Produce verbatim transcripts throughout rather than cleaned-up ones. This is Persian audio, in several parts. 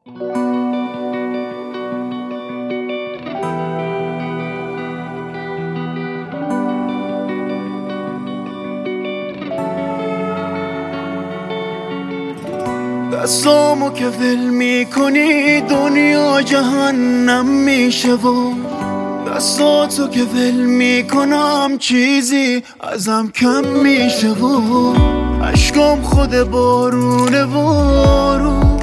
دستامو که ول میکنی دنیا جهنم میشه و دستاتو که ول میکنم چیزی ازم کم میشه و عشقام خود بارونه بارون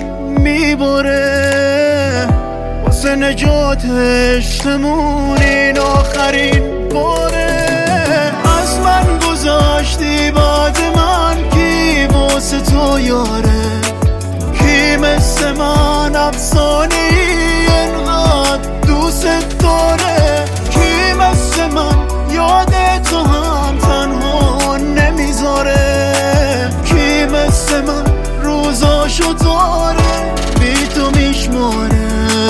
میباره واسه نجات عشقمون این آخرین باره. از من گذاشتی بعد من کی واسه تو یاره، کی مثل من افسانه ای انقدر دوست داره، کی مثل من یاد تو هم تنها نمیذاره، کی مثل من روزاشو داره بی تو میشماره.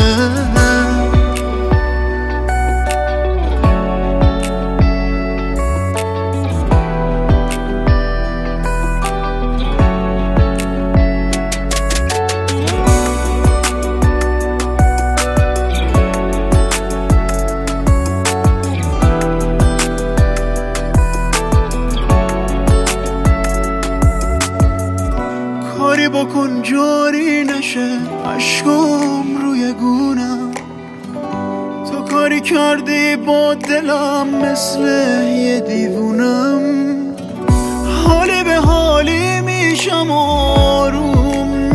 کاری بکن جاری نشه عشقم روی گونم، تو کاری کردی با دلم مثل یه دیوونم، حالی به حالی میشم آروم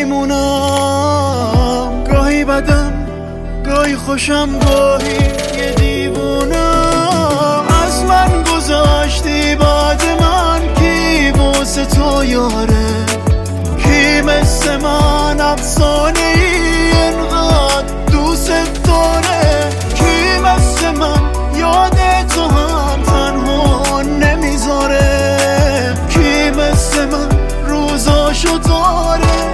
نمیمونم، گاهی بدم گاهی خوشم گاهی یه دیوونم. از من گذاشتی بعد من کی واسه تو یاره، کی مثل من افسانه ای انقدر دوست داره، کی مثل من یاد تو هم تنها نمیذاره، کی مثل من روزاشو داره